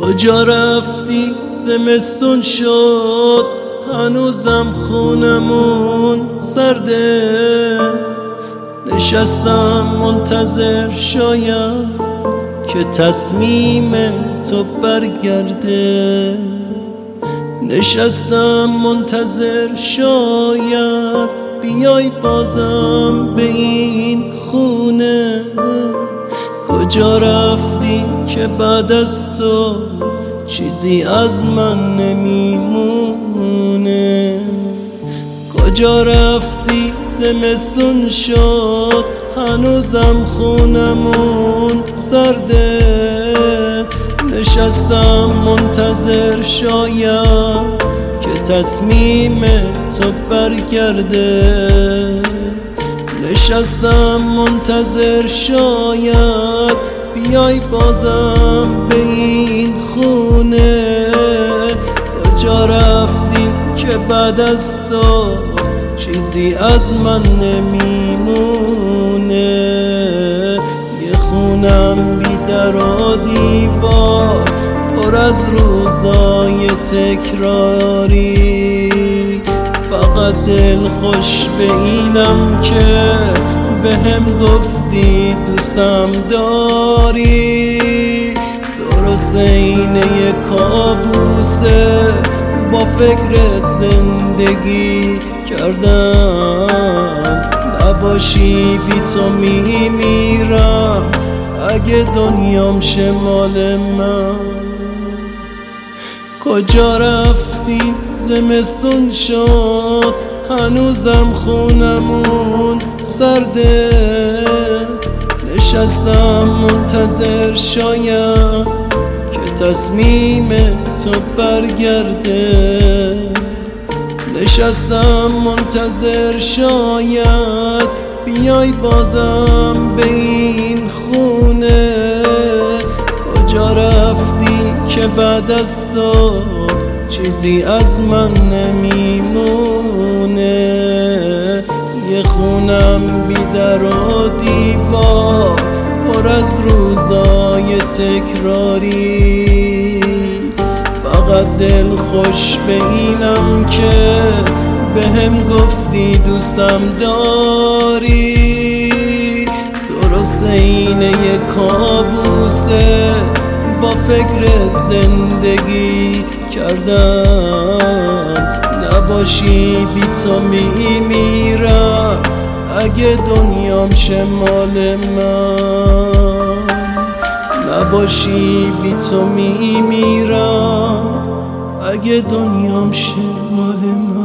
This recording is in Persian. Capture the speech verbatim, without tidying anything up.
کجا رفتی زمستون شد، هنوزم خونمون سرده. نشستم منتظر شاید که تصمیم تو برگرده. نشستم منتظر شاید بیای بازم به این خونه. کجا رفتی که بعد از تو چیزی از من نمیمونه؟ کجا رفتی زمستون شد، هنوزم خونمون سرده. نشستم منتظر شاید که تصمیم تو برگرده. نشستم منتظر شاید بیای بازم به این خونه. کجا رفتی که بعد از تو چیزی از من نمیمونه؟ یه خونم بی در و دیوار، پر از روزای تکراری. فقط دل خوش به اینم که به هم گفتی دوستم داری. درست اینه یه کابوسه، با فکرت زندگی کردم. نباشی بی تو میمیرم اگه دنیام شمال من. کجا رفتی زمستون شد، هنوزم خونمون سرده. نشستم منتظر شاید که تصمیم تو برگرده. نشستم منتظر شاید بیای بازم به این خونه. کجا رفتی که بعد از تو چیزی از من نمیمونه؟ یه خونم بی در و دیوار، پر از روزای تکراری. فقط دل خوش به اینم که به هم گفتی دوستم داری. درست اینه یه کابوسه، با فکرت زندگی کردم. نباشی بی تو میمیرم اگه دنیام شمال من. نباشی بی تو میمیرم اگه دنیام شمال من.